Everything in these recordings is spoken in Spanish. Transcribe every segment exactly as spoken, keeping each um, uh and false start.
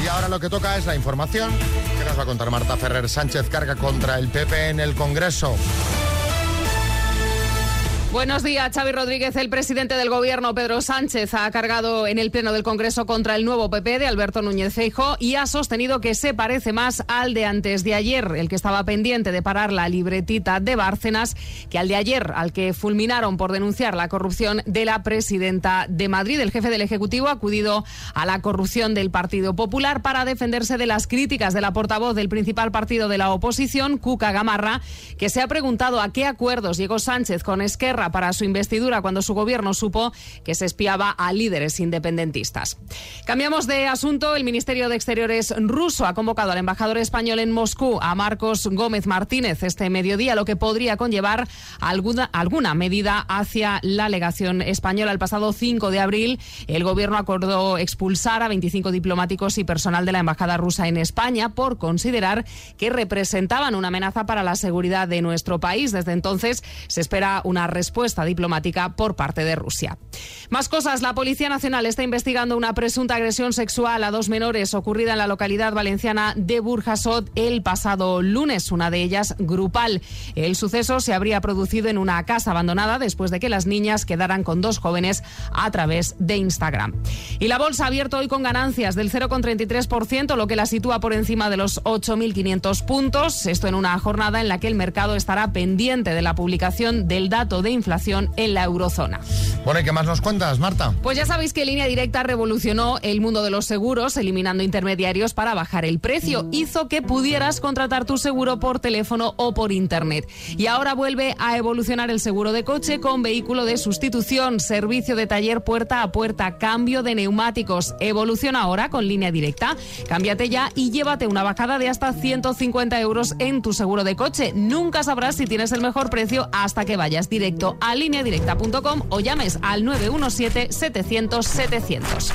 ahora lo que toca es la información. ¿Qué nos va a contar Marta Ferrer? Sánchez carga contra el P P en el Congreso. Buenos días, Xavi Rodríguez. El presidente del Gobierno, Pedro Sánchez, ha cargado en el Pleno del Congreso contra el nuevo P P de Alberto Núñez Feijóo y ha sostenido que se parece más al de antes de ayer, el que estaba pendiente de parar la libretita de Bárcenas, que al de ayer, al que fulminaron por denunciar la corrupción de la presidenta de Madrid. El jefe del Ejecutivo ha acudido a la corrupción del Partido Popular para defenderse de las críticas de la portavoz del principal partido de la oposición, Cuca Gamarra, que se ha preguntado a qué acuerdos llegó Sánchez con Esquerra para su investidura cuando su gobierno supo que se espiaba a líderes independentistas. Cambiamos de asunto. El Ministerio de Exteriores ruso ha convocado al embajador español en Moscú, a Marcos Gómez Martínez, este mediodía, lo que podría conllevar alguna, alguna medida hacia la legación española. El pasado cinco de abril, el gobierno acordó expulsar a veinticinco diplomáticos y personal de la embajada rusa en España por considerar que representaban una amenaza para la seguridad de nuestro país. Desde entonces se espera una respuesta respuesta diplomática por parte de Rusia. Más cosas. La Policía Nacional está investigando una presunta agresión sexual a dos menores ocurrida en la localidad valenciana de Burjasot el pasado lunes, una de ellas grupal. El suceso se habría producido en una casa abandonada después de que las niñas quedaran con dos jóvenes a través de Instagram. Y la bolsa ha abierto hoy con ganancias del cero coma treinta y tres por ciento, lo que la sitúa por encima de los ocho mil quinientos puntos. Esto en una jornada en la que el mercado estará pendiente de la publicación del dato de inflación en la eurozona. Bueno, ¿y qué más nos cuentas, Marta? Pues ya sabéis que Línea Directa revolucionó el mundo de los seguros, eliminando intermediarios para bajar el precio. Hizo que pudieras contratar tu seguro por teléfono o por internet. Y ahora vuelve a evolucionar el seguro de coche con vehículo de sustitución, servicio de taller puerta a puerta, cambio de neumáticos. Evoluciona ahora con Línea Directa. Cámbiate ya y llévate una bajada de hasta ciento cincuenta euros en tu seguro de coche. Nunca sabrás si tienes el mejor precio hasta que vayas directo a línea directa punto com o llames al nueve uno siete setecientos setecientos.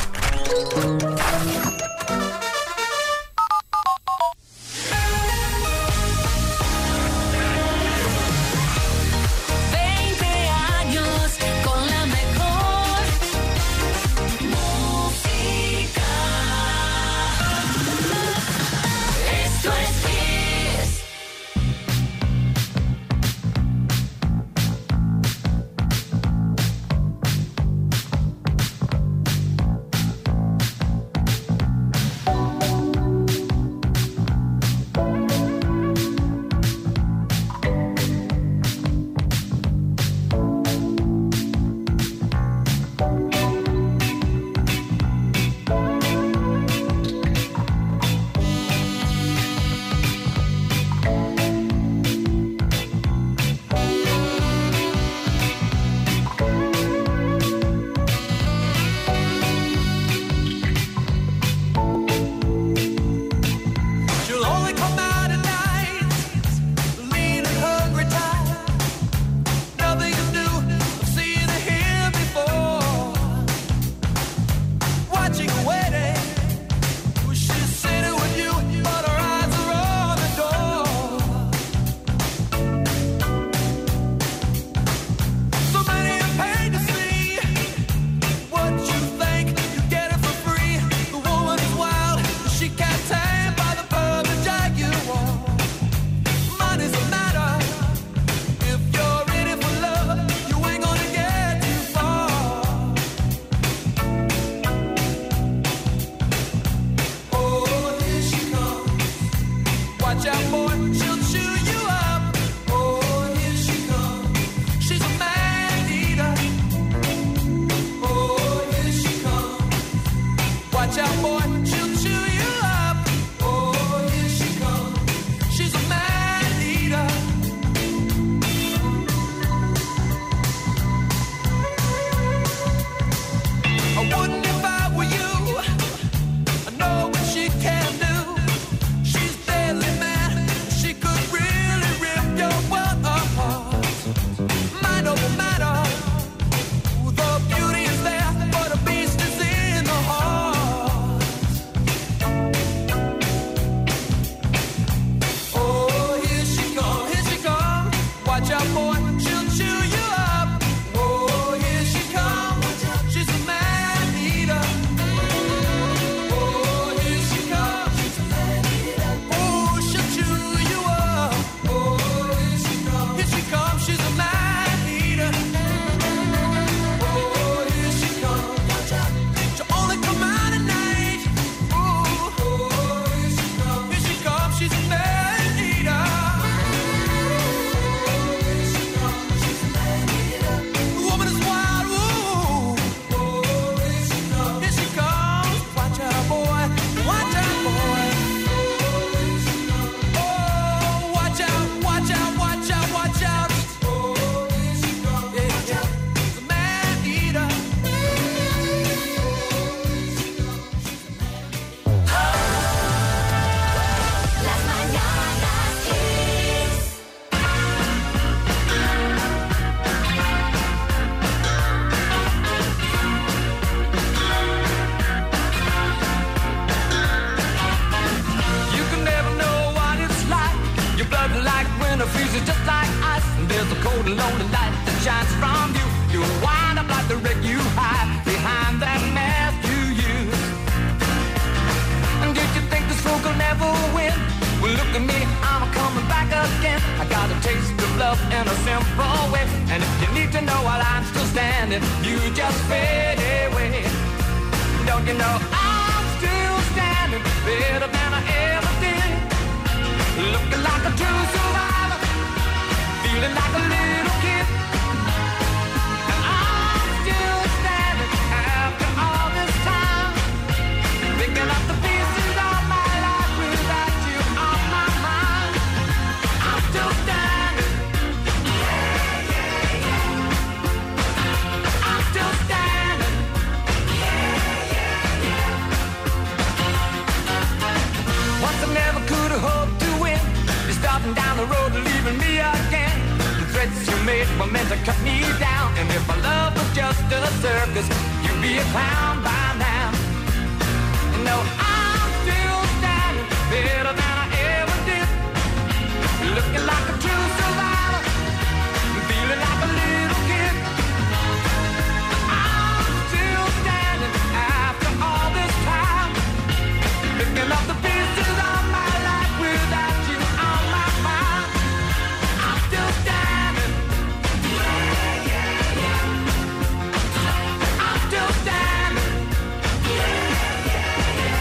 the lonely light that shines from you. You'll wind up like the wreck you hide behind that mask you use. And did you think this fool could never win? Well, look at me, I'm coming back again. I got a taste of love in a simple way. And if you need to know while I'm still standing, you just fade away. Don't you know I'm still standing better than I ever did? Looking like a true survivor, feeling like a little kid. And I'm still standing after all this time, picking up the pieces of my life without you on my mind. I'm still standing. Yeah, yeah, yeah. I'm still standing. Yeah, yeah, yeah. Once I never could have hoped to win. You're starting down the road and leaving me again. The threats you made were meant to cut me down. And if my love was just a circus, you'd be a clown by now. You know I'm still standing better than I ever did. Looking like a true survivor, feeling like a little kid. I'm still standing after all this time, picking up the pieces of my life without you on my mind. I'm still standing. Yeah, yeah, yeah. I'm still standing. Yeah, yeah, yeah.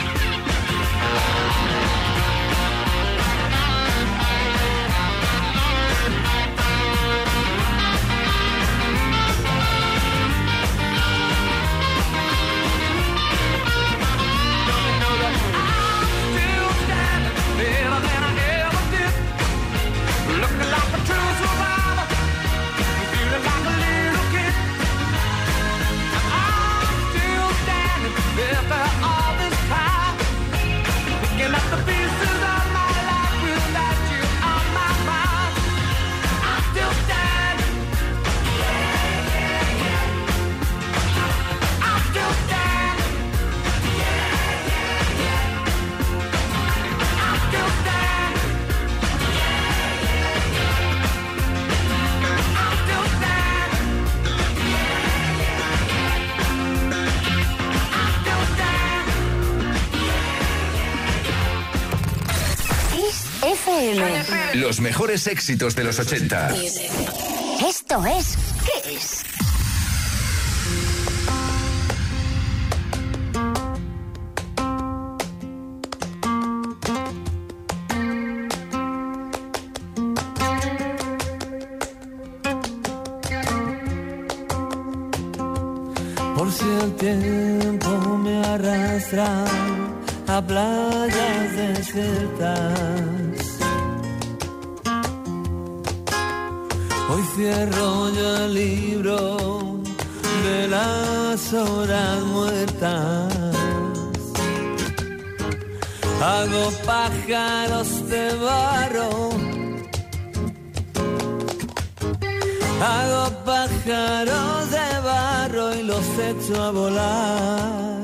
Los mejores éxitos de los ochenta. Esto es Kiss. Por si el tiempo me arrastra a playas desiertas, hoy cierro yo el libro de las horas muertas. Hago pájaros de barro, hago pájaros de barro y los echo a volar.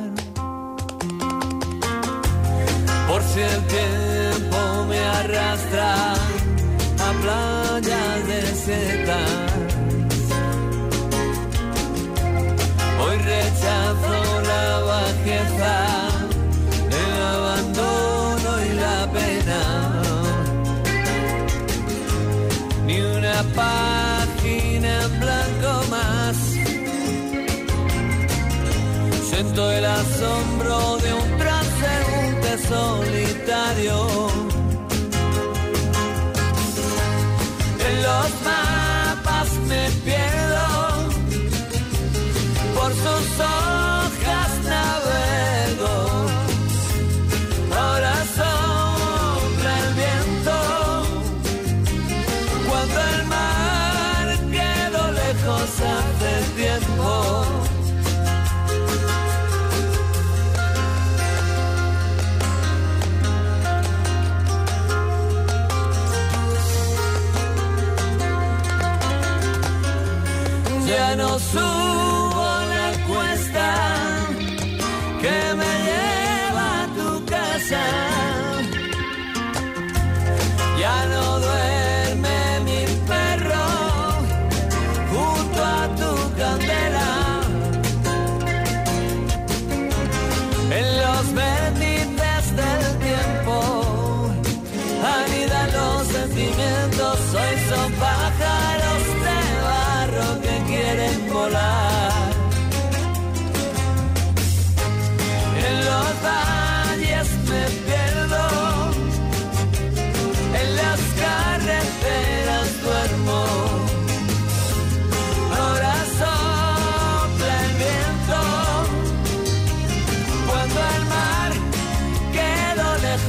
Por si el tiempo me arrastra a playas desiertas, hoy rechazo la bajeza, el abandono y la pena. Ni una página en blanco más. Siento el asombro de un transeúnte solitario. En los mapas me pierdo, por sus hojas navego. Ahora sopla el viento, cuando el mar quedó lejos hace tiempo. Ya no subo la cuesta que me lleva a tu casa. Ya no duerme mi perro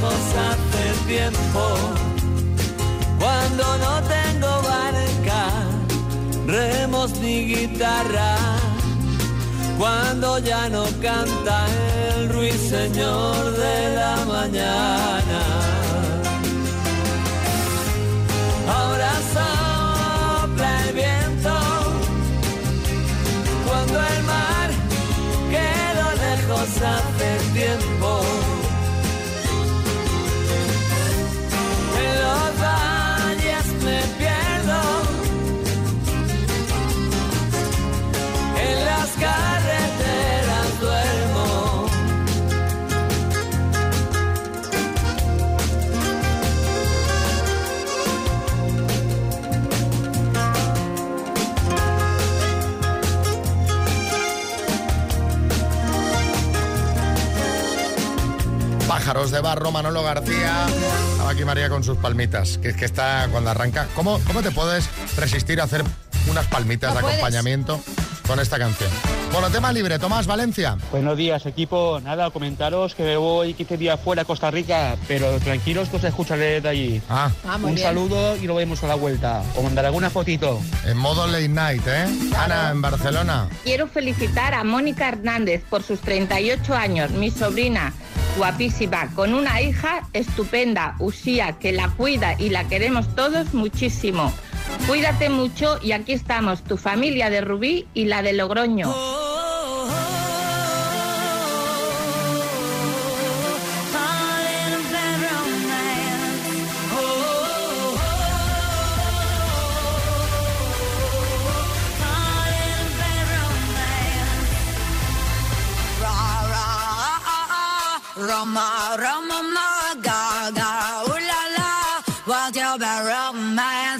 lejos hace tiempo, cuando no tengo barca, remos ni guitarra, cuando ya no canta el ruiseñor de la mañana. Ahora sopla el viento, cuando el mar quedó lejos hace tiempo. En los valles me pierdo, en las carreteras duermo. Pájaros de barro, Manolo García. Estaba aquí María con sus palmitas, que es que está cuando arranca. ¿Cómo, cómo te puedes resistir a hacer unas palmitas No de puedes. acompañamiento con esta canción? Bueno, tema libre, Tomás Valencia. Buenos días, equipo. Nada, comentaros que me voy quince días fuera a Costa Rica, pero tranquilos que os escucharé de allí. Ah, Ah, muy Un bien. saludo y nos vemos a la vuelta. Os mandaré alguna fotito. en modo late night, ¿eh? Ana, en Barcelona. Quiero felicitar a Mónica Hernández por sus treinta y ocho años, mi sobrina, guapísima, con una hija estupenda, Usía, que la cuida y la queremos todos muchísimo. Cuídate mucho y aquí estamos, tu familia de Rubí y la de Logroño. Roma, Roma, ma, ga, ga, ooh la la, what's your bad romance?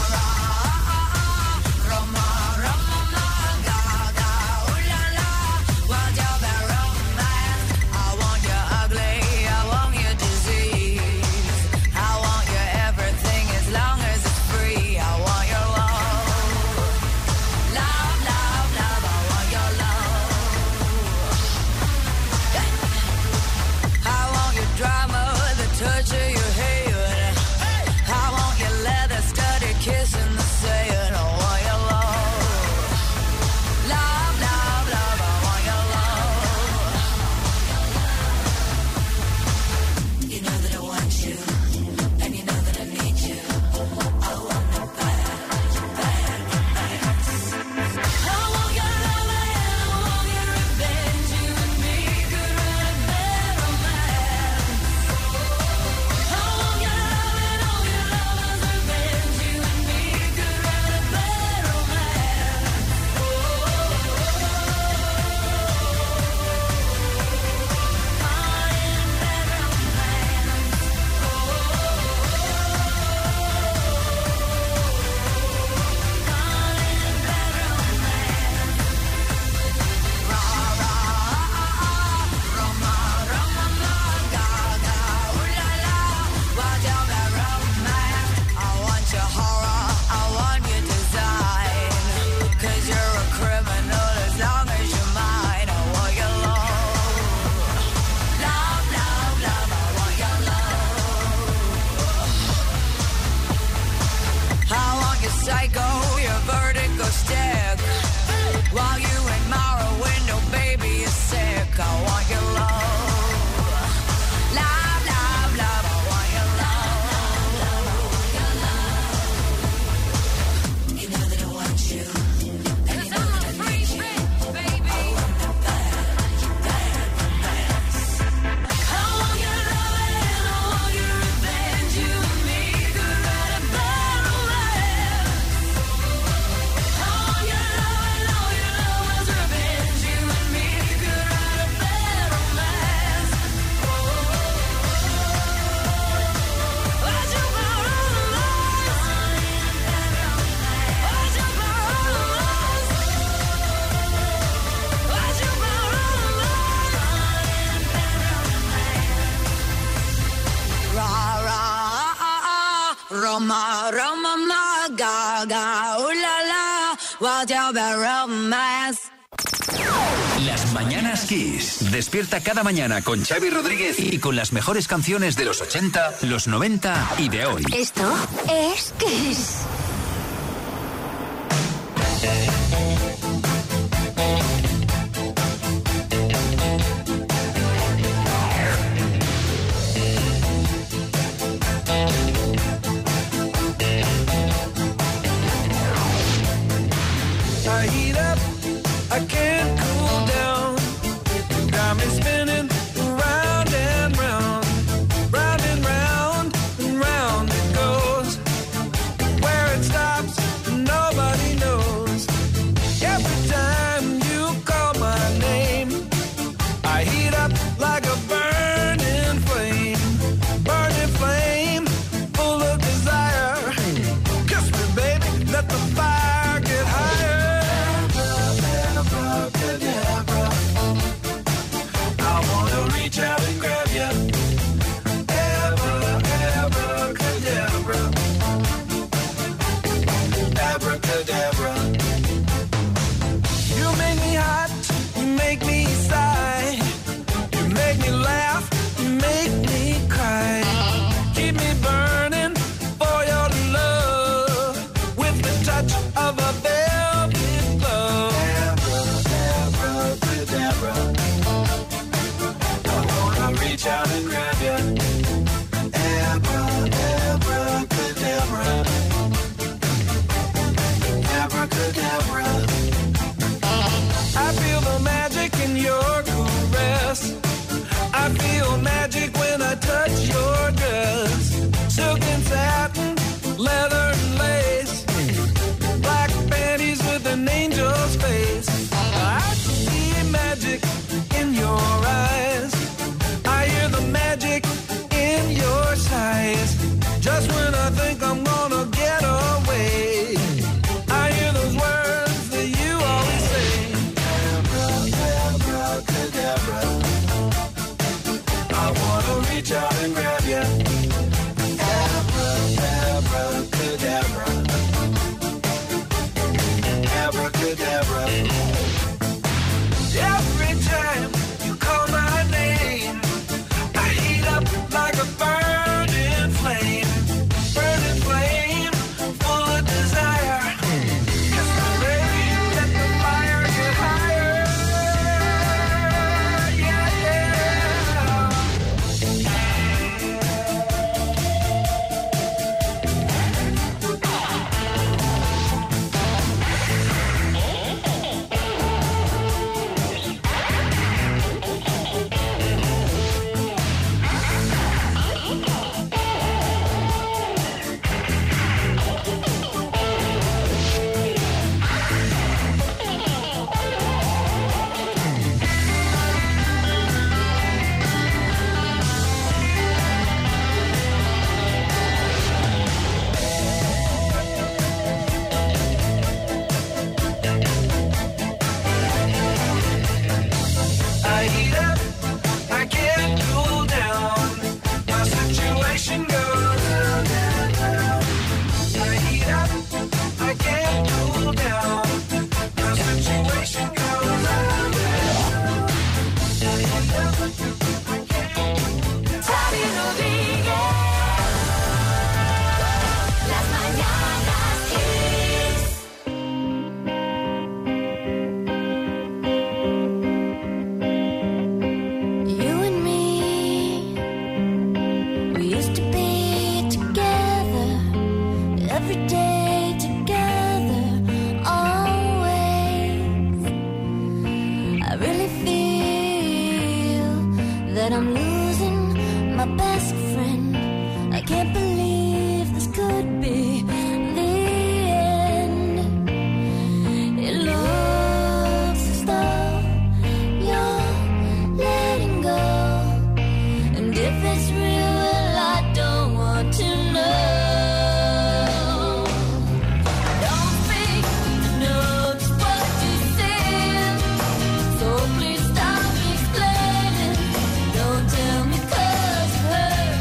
Roma, Roma, ma, ga, ga, ooh la la, what's your bad romance? I want you ugly, I want you disease, I want you everything as long as it's free. I want your love, love, love, love. I want your love. I want your drama, the touch of your head. I want your leather studded kiss in the sand. I want your love, love, love, love. I want your love. You know that I want you, and you know that I need you. I want it bad, bad, bad. I want your love and I want your revenge. You and me could run a bad romance. I want your love and all your lovers' revenge. You and me could run a bad romance. I want your horror, I want your design. 'Cause you're a criminal as long as you're mine. I want your love, love, love, love. I want your love. I want your psycho, your vertigo stick. While you admire a window, baby, you're sick. I want your love, love, love, love. I want your love. You know that I want you, and you know that I need you. I want the bad, bad, bad. I want your love and I want your revenge. You and me could write a bad romance. I want your love and all your lovers' revenge. You and me could write a bad romance. What's your bad romance? What's your bad romance? What's your bad romance? Ra ra ah, ah, Roma, Roma, ma, ga, ga, ooh la la, what's your bad romance? Las Mañanas Kiss. Despierta cada mañana con Xavi Rodríguez y con las mejores canciones de los ochenta, los noventa y de hoy. Esto es Kiss. I heat up, I can't cool down. Got me spinning round and round, round and round and round it goes. Where it stops, nobody knows. Every time you call my name, I heat up like a burning flame, burning flame, full of desire. Kiss me, baby, let the fire get higher. I wanna reach out and grab you. Abracadabra. Abracadabra. You make me hot, you make me sigh. You make me laugh, you make me cry. Keep me burning for your love with the touch of a velvet glove. Abracadabra. I wanna reach out and grab you. Abra, abracadabra. Abracadabra. I feel the magic in your caress. I feel magic when I touch your dress. Silk and satin, leather and lace. Black panties with an angel's face. I see magic in your eyes. I hear the magic in your sighs. Just when I think I'm gonna get away, I hear those words that you always say. Abracadabra. I wanna reach out and grab you. Abracadabra. Abracadabra. Every time you call my name, I heat up like a burning flame, burning flame, full of desire. Kiss me, baby, let the fire get higher. Yeah, yeah. I heat up, I can't cool down. My situation goes round and round. I heat up, I can't cool down. My situation goes round and round. I heat up, I can't cool down. Xavi Rodríguez. Las Mañanas Kiss. You and me, we used to be together, every day together, always. I really feel that I'm losing my best friend. I can't believe this could be the end. It looks as though you're letting go, and if it's real, well, I don't want to know. Don't think to know just what you said, so please stop explaining. Don't tell me 'cause it hurts.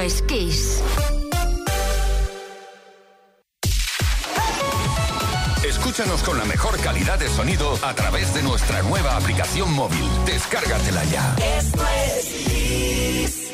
es Kiss. Escúchanos con la mejor calidad de sonido a través de nuestra nueva aplicación móvil. Descárgatela ya. Esto es Kiss.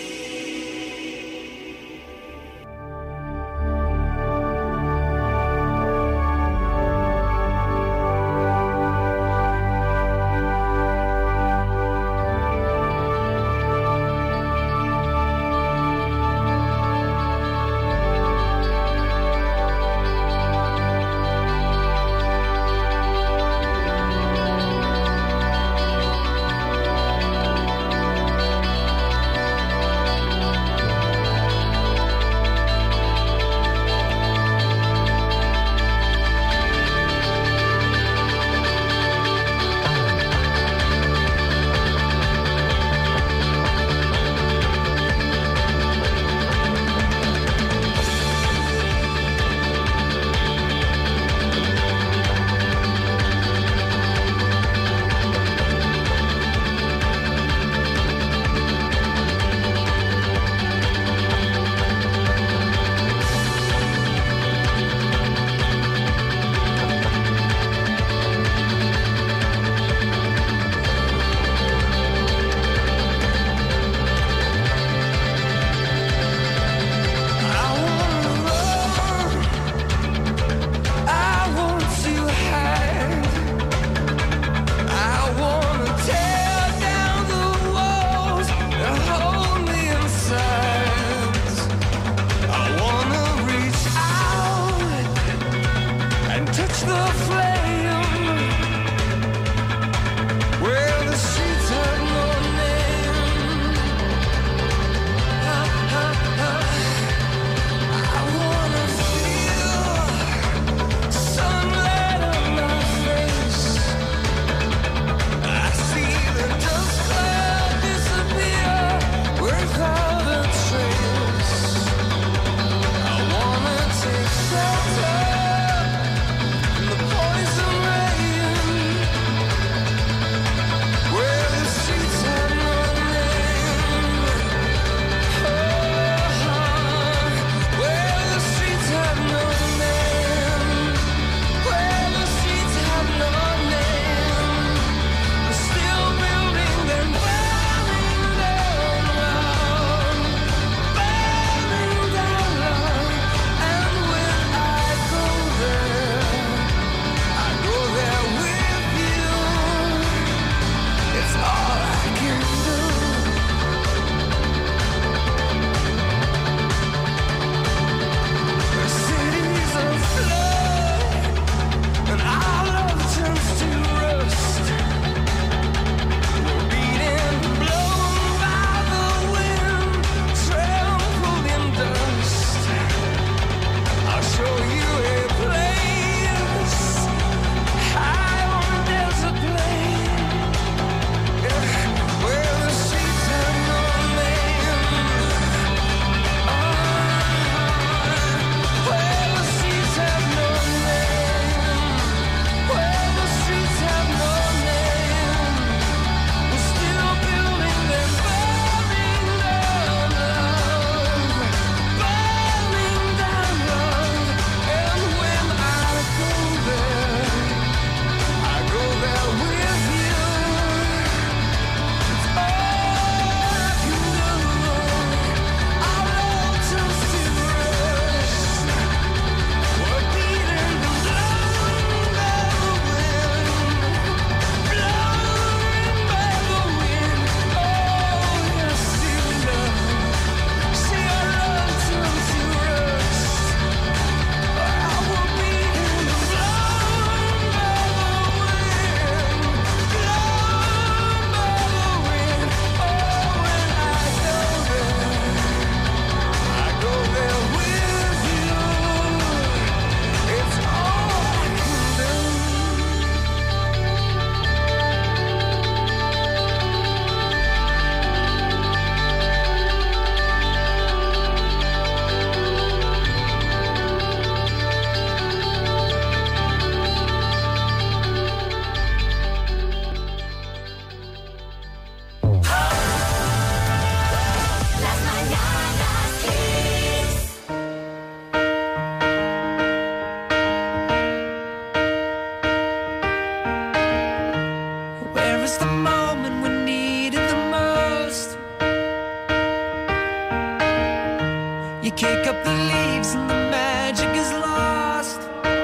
us the moment we needed the most. You kick up the leaves and the magic is lost.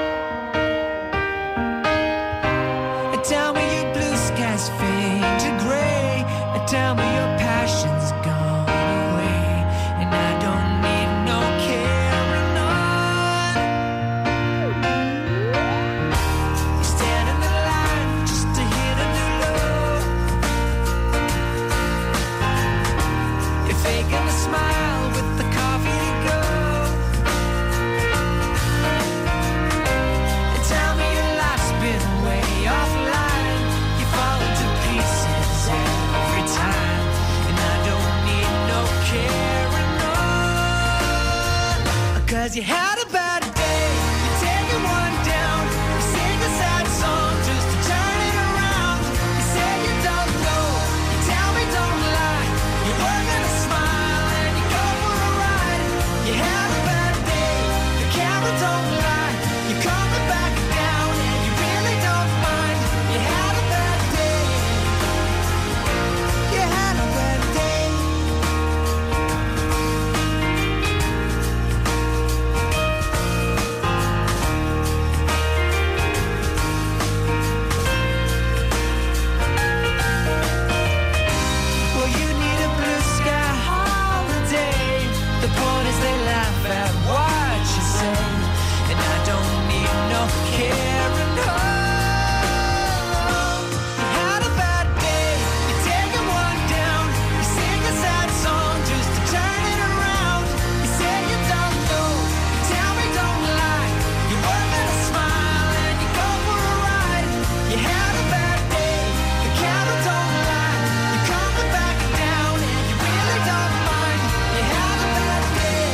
And tell me your blue skies fade to gray. And tell me your passion's gone away. And I don't need no carrying on. You stand in the line just to hit a new low. You're faking a smile with the coffee to go. And tell me your life's been way offline. You fall to pieces every time. And I don't need no carrying on. Cause you had a bad day. You're taking one down. You sing a sad song just to turn it around. You say you don't know. You tell me don't lie. You were gonna smile and you go for a ride. You had a bad day. The camera don't lie. You're coming back down and you really don't mind. You had a bad day. You had a bad day. Well, you need a blue sky holiday. The point is they laugh at what you say. And I don't need no carrying on. You had a bad day. You're taking one down. You sing a sad song just to turn it around. You say you don't know. You tell me don't lie. You were gonna smile and you go for a ride. You had a bad day. The camera don't lie. You're coming back down and you really don't mind. You had a bad day.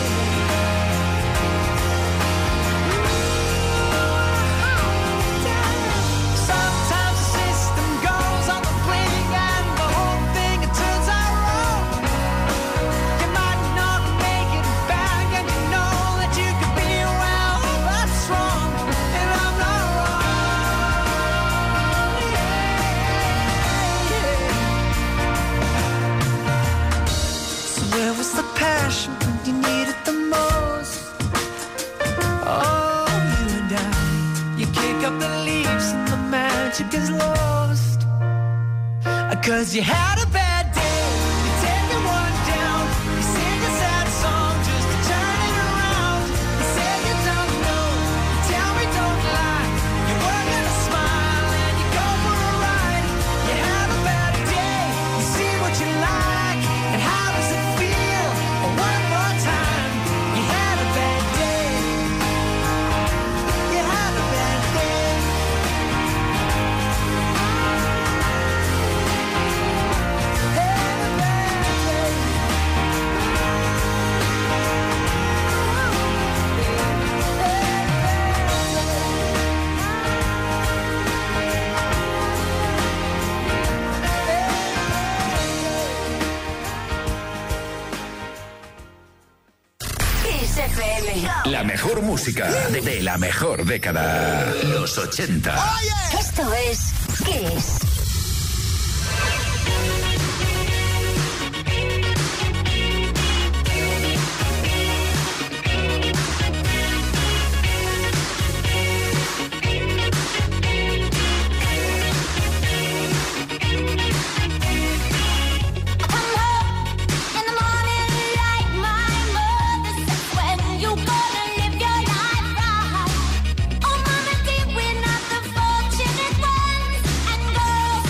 Sometimes the system goes on the blink and the whole thing it turns out wrong. You might not make it back and you know that you could be around, but it's wrong and I'm not wrong. So where was the passion when you needed the most? Oh, you and I, you kick up the leaves and the magic is lost. Cause you had a bad day, you're taking one down. You sing a sad song just to turn it around. You say you don't know, you tell me don't lie. You were gonna smile and you go for a ride. You had a bad day, you see what you like. And how does it feel? One more time. You had a bad day. You had a bad day. Kiss F M. La mejor música de, de la mejor década. Los ochenta. Esto es Kiss. In the morning, like my mother said, when you gonna live your life right? Oh, mama, dear, we're not the fortunate ones, and girls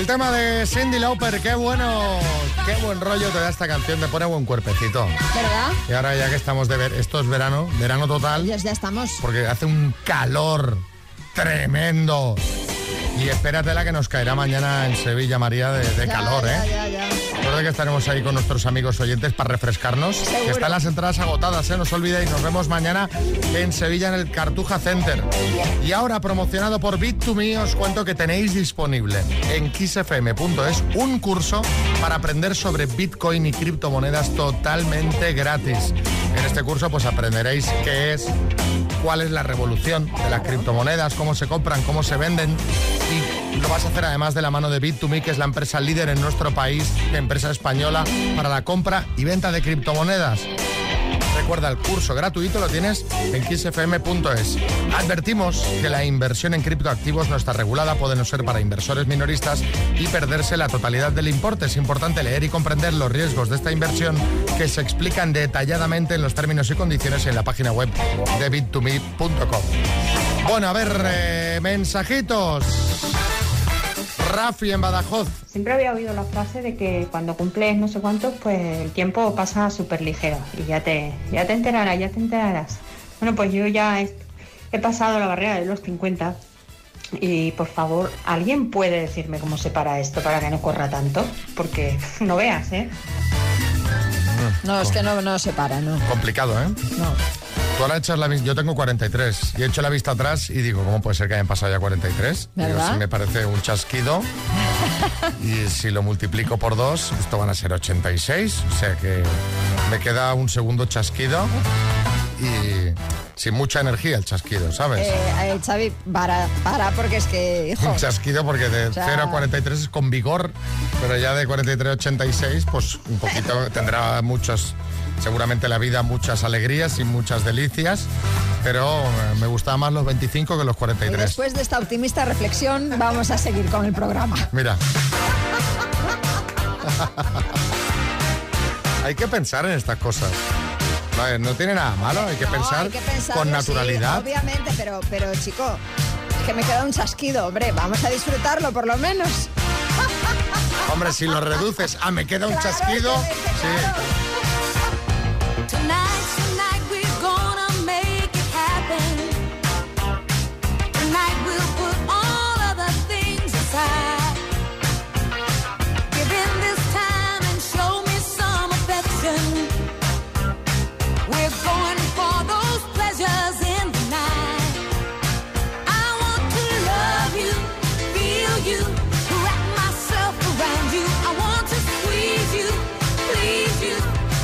tema de Cyndi Lauper, qué bueno, qué buen rollo te da esta canción, te pone buen cuerpecito. ¿Verdad? Y ahora ya que estamos de ver, esto es verano, verano total. Ya, ya estamos. Porque hace un calor tremendo. Y espérate la que nos caerá mañana en Sevilla, María, de, de Ya, calor, ya, ¿eh? ya, ya. Recuerda que estaremos ahí con nuestros amigos oyentes para refrescarnos. Seguro. Que están las entradas agotadas, ¿eh? No os olvidéis, nos vemos mañana en Sevilla en el Cartuja Center. Y ahora, promocionado por Bit to Me, os cuento que tenéis disponible en kiss f m punto es un curso para aprender sobre Bitcoin y criptomonedas totalmente gratis. En este curso pues aprenderéis qué es, cuál es la revolución de las criptomonedas, cómo se compran, cómo se venden, y lo vas a hacer además de la mano de Bit to Me, que es la empresa líder en nuestro país, la empresa española para la compra y venta de criptomonedas. Recuerda, el curso gratuito lo tienes en kiss f m punto es. Advertimos que la inversión en criptoactivos no está regulada, puede no ser para inversores minoristas y perderse la totalidad del importe. Es importante leer y comprender los riesgos de esta inversión, que se explican detalladamente en los términos y condiciones en la página web de bit to me punto com. Bueno, a ver, eh, mensajitos. Rafi en Badajoz. Siempre había oído la frase de que cuando cumples no sé cuántos, pues el tiempo pasa súper ligero y ya te, ya te enterarás, ya te enterarás. Bueno, pues yo ya he, he pasado la barrera de los cincuenta y, por favor, ¿alguien puede decirme cómo se para esto para que no corra tanto? Porque no veas, ¿eh? No, es que no, no se para, ¿no? Complicado, ¿eh? No. Tú ahora echas la vista, yo tengo cuarenta y tres y he hecho la vista atrás y digo, ¿cómo puede ser que hayan pasado ya cuarenta y tres? Digo, ¿Verdad? si me parece un chasquido y si lo multiplico por dos, esto van a ser ochenta y seis, o sea que me queda un segundo chasquido y sin mucha energía el chasquido, ¿sabes? Eh, eh, Xavi, para, para, porque es que, hijo... Un chasquido porque de O sea- cero a cuarenta y tres es con vigor, pero ya de cuarenta y tres a ochenta y seis, pues un poquito tendrá muchos, seguramente la vida muchas alegrías y muchas delicias, pero eh, me gustaban más los veinticinco que los cuarenta y Y tres. después de esta optimista reflexión, vamos a seguir con el programa. Mira. Hay que pensar en estas cosas. No, no tiene nada malo, hay que, No, pensar, hay que pensarlo, con naturalidad. sí, obviamente, pero, pero chico, es que me queda un chasquido, hombre, vamos a disfrutarlo por lo menos. Hombre, si lo reduces a me queda un Claro, chasquido, que- que sí. Tonight, tonight we're gonna make it happen. Tonight we'll put all other things aside. Give in this time and show me some affection. We're going for those pleasures in the night. I want to love you, feel you, wrap myself around you. I want to squeeze you, please you.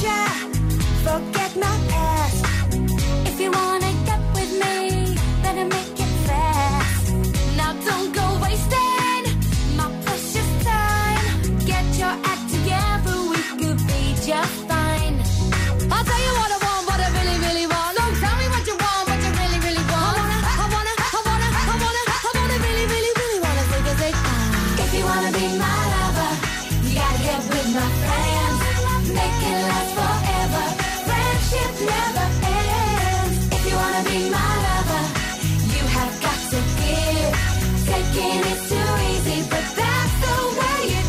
future, forget my past. If you wanna get with me, better make it fast. Now don't go wasting my precious time. Get your act together, we could be just fine. I'll tell you what I want, what I really, really want. Don't tell me what you want, what you really, really want. I wanna, I wanna, I wanna, I wanna, I wanna really, really, really wanna take a take. If you wanna be my lover, you gotta get with my friends. Make it last forever. Friendship never ends. If you wanna be my lover, you have got to give. Taking is too easy, but that's the way it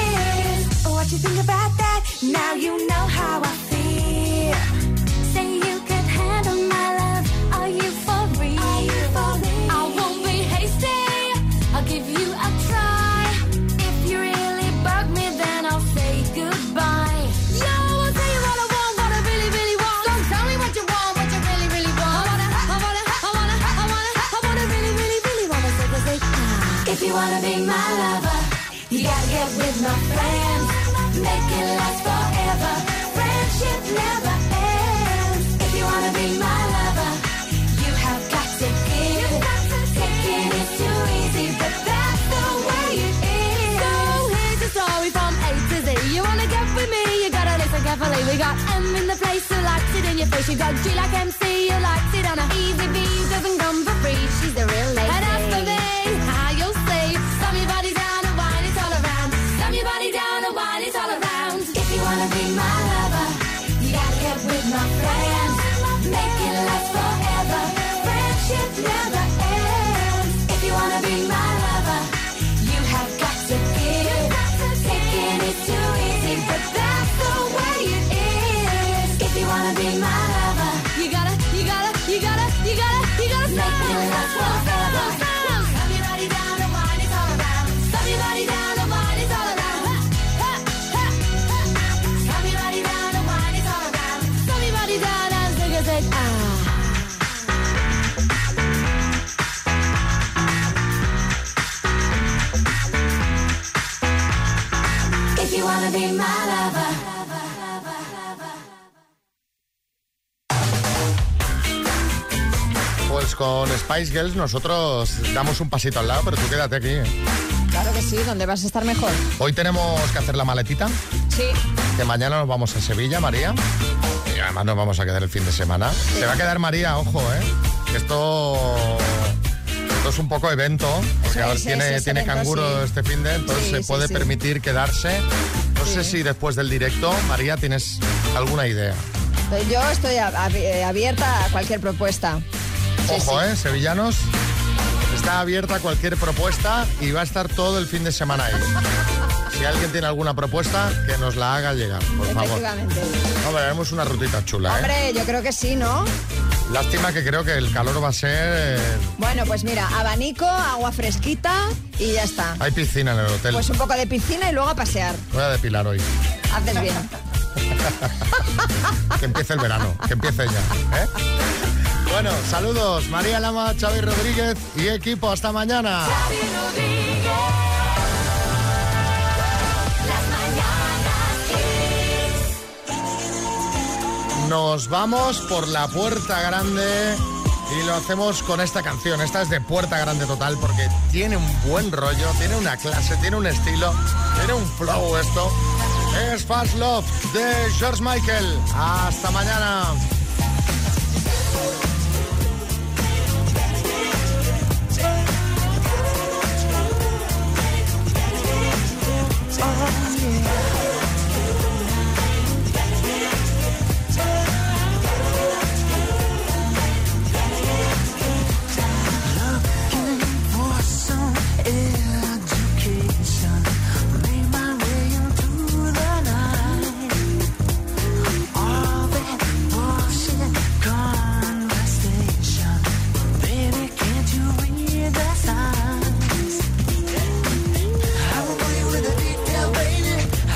is. What you think about that? Now you know how I feel. Say you could handle my love. Are you for real? Are you for real? I won't be hasty. I'll give you a try. If you really bug me, then I'll say goodbye. Yo, I'll tell you what I want, what I really, really want. Don't tell me what you want, what you really, really want. I wanna, I wanna, I wanna, I wanna, I wanna really, really, really wanna say, say, say. If you wanna be my lover, you gotta get with my friends. Make it last forever. Friendship never ends. If you wanna be my lover, you have got to give. Taking is too easy, but that's the way it is. So here's the story from A to Z. You wanna get with me, you gotta listen carefully. We got M in the place who likes it in your face. You got G like M C, who likes it on a easy B. Doesn't come for free, she's the real lady. And as for me, how you'll say, slam your body down and wine it all around. Slam your body down and wine it all around. If you wanna be my lover, you gotta get with my friends. Make it last forever. Friendship never ends. If you wanna be my lover, you have got to give. Taking is too easy, but that's the way it is. If you wanna be my lover, you gotta, you gotta, you gotta, you gotta, you gotta make it last forever. Slam your body down and wine it all around. Slam your body down and wine it all around. Slam your body down and wine it all around. Slam your body down and sing a say, ah. If you wanna be my lover. Pues con Spice Girls nosotros damos un pasito al lado, pero tú quédate aquí. ¿eh? Claro que sí, ¿dónde vas a estar mejor? Hoy tenemos que hacer la maletita, Sí. que mañana nos vamos a Sevilla, María. Y además nos vamos a quedar el fin de semana. Se va a quedar María, ojo, ¿eh? Que esto... Esto es un poco evento, porque Eso ahora es, tiene, es tiene evento, canguro sí. este fin de, entonces Sí, se sí, puede sí. permitir quedarse. No Sí. sé si después del directo, María, ¿tienes alguna idea? Yo estoy ab- ab- abierta a cualquier propuesta. Sí, Ojo, sí. ¿eh? Sevillanos, está abierta a cualquier propuesta y va a estar todo el fin de semana ahí. Si alguien tiene alguna propuesta, que nos la haga llegar, por favor. Efectivamente. Hombre, haremos una rutita chula, ¿eh? Hombre, yo creo que sí, ¿no? Lástima que creo que el calor va a ser... Bueno, pues mira, abanico, agua fresquita y ya está. Hay piscina en el hotel. Pues un poco de piscina y luego a pasear. Voy a depilar hoy. Haces bien. Que empiece el verano, que empiece ya, ¿eh? Bueno, saludos, María Lama, Xavi Rodríguez y equipo, hasta mañana. Nos vamos por la Puerta Grande y lo hacemos con esta canción. Esta es de Puerta Grande total porque tiene un buen rollo, tiene una clase, tiene un estilo, tiene un flow esto. Es Fast Love de George Michael. Hasta mañana. For some education, made my way into the night. All that bullshit conversation, baby, can't you read the signs? I'm away with the detail, baby.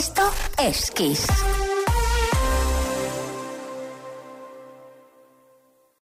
Esto es Kiss.